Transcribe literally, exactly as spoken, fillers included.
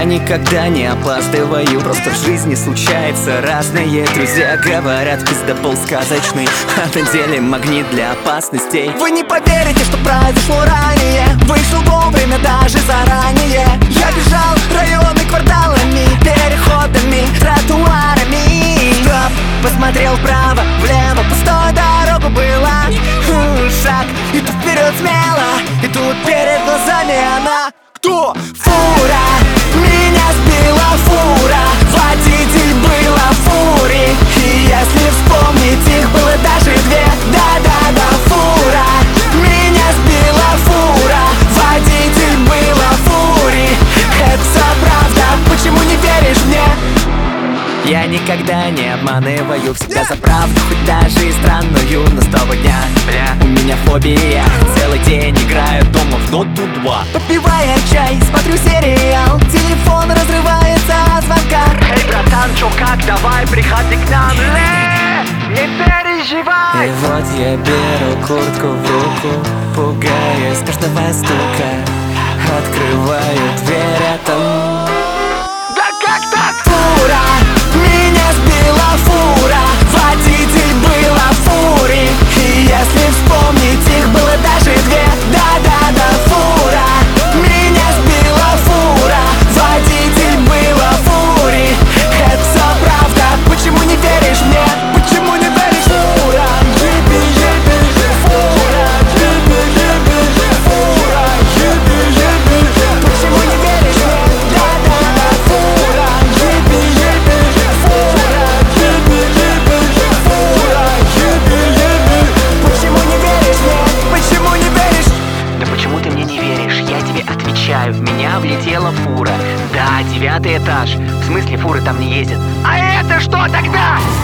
никогда не опаздываю, просто в жизни случается разные. Друзья говорят, пиздобол сказочный, а на деле магнит для опасностей. Вы не поверите, что произошло ранее. Вышел вовремя, даже заранее. Я бежал районы кварталами, переходами, тротуарами. Стоп, посмотрел вправо, влево, пустой дорогу была. Хм, шаг, и тут вперед смело, и тут перед глазами она. Кто? Фура! Меня сбила фура! Водитель была в фуре. И если вспомнить, их было даже две. Да-да-да, фура! Меня сбила фура! Водитель была в фуре. Это все правда, почему не веришь мне? Я никогда не обманываю, всегда за правду, хоть даже и странную. Но с того дня, бля, у меня фобия. Целый день играю дома в доту два. Попивая чай, смотрю сериал, телефон разрывается от звонка. Эй, братан, чё как, давай, приходи к нам. Ле, не переживай. И вот я беру куртку в руку, пугаясь каждого стука. Открываю дверь, а там... Да как так? Фура! Меня сбила фура! Водитель была в фуре. И если вспомнить, их было даже две. Да-да-да, фура! Меня сбила фура! Водитель была в фуре. Это все правда, почему не веришь мне? Почему не веришь? Фура! Еби, еби, фура! Еби, еби, фура! Еби, еби, почему не веришь мне? Да-да-да, фура! Еби, еби, фура! Еби, еби, фура! Еби, еби, почему не веришь мне? Почему не веришь? Да почему ты мне не веришь? Я тебе отвечаю, в меня влетела фура. Да, девятый этаж. В смысле, фуры там не ездят. А это что тогда?